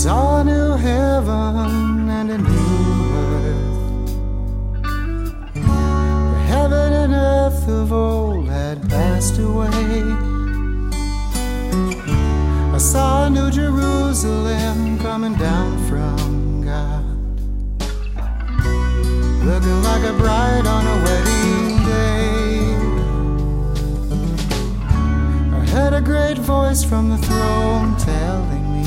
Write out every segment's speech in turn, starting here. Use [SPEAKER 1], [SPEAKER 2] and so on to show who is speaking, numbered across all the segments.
[SPEAKER 1] saw a new heaven and a new earth. The heaven and earth of old had passed away. I saw a new Jerusalem coming down from God, looking like a bride on a wedding day. I heard a great voice from the throne telling me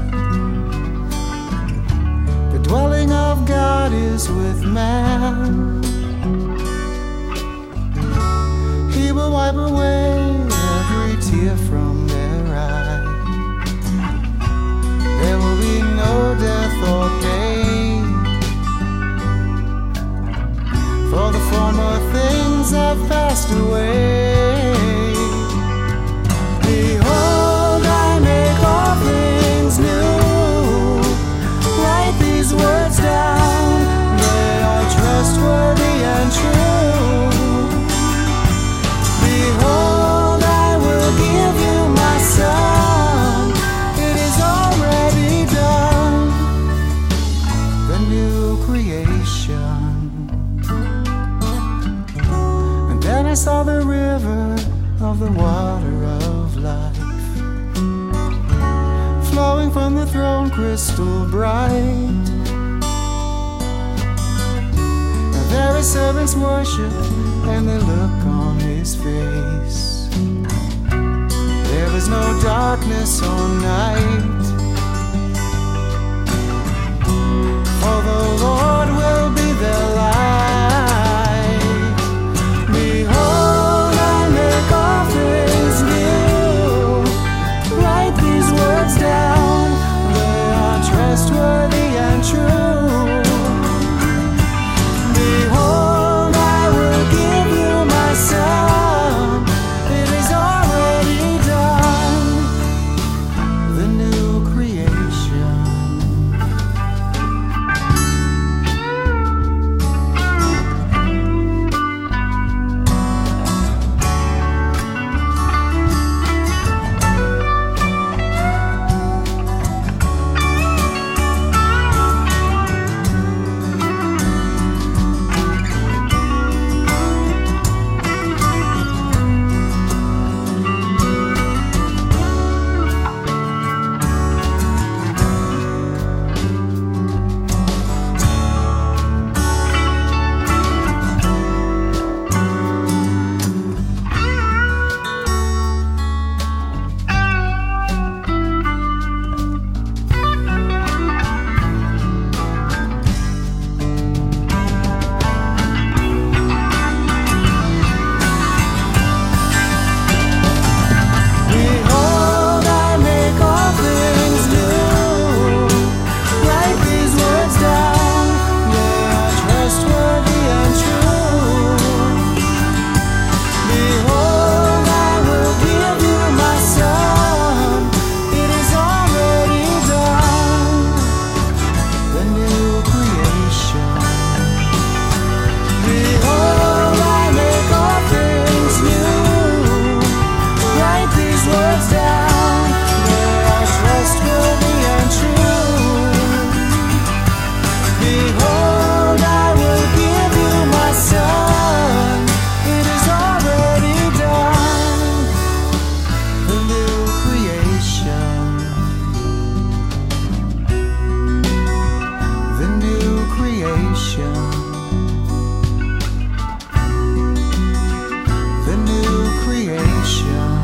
[SPEAKER 1] the dwelling of God is with man. He will wipe away every tear from their eye. There will be no death or pain, for the former things have passed away. Behold, I make all things new. Write these words down, they are trustworthy and true. Behold, I will give you my son, it is already done, the new creation. And then I saw the river of the water of life, flowing from the throne crystal bright. Now there is servants worship and they look on his face. There is no darkness or night, for the Lord will be their light. Behold, I make all things new. Write these words down, they are trustworthy and true. Behold, I will give you my son, it is already done, the new creation. The new creation.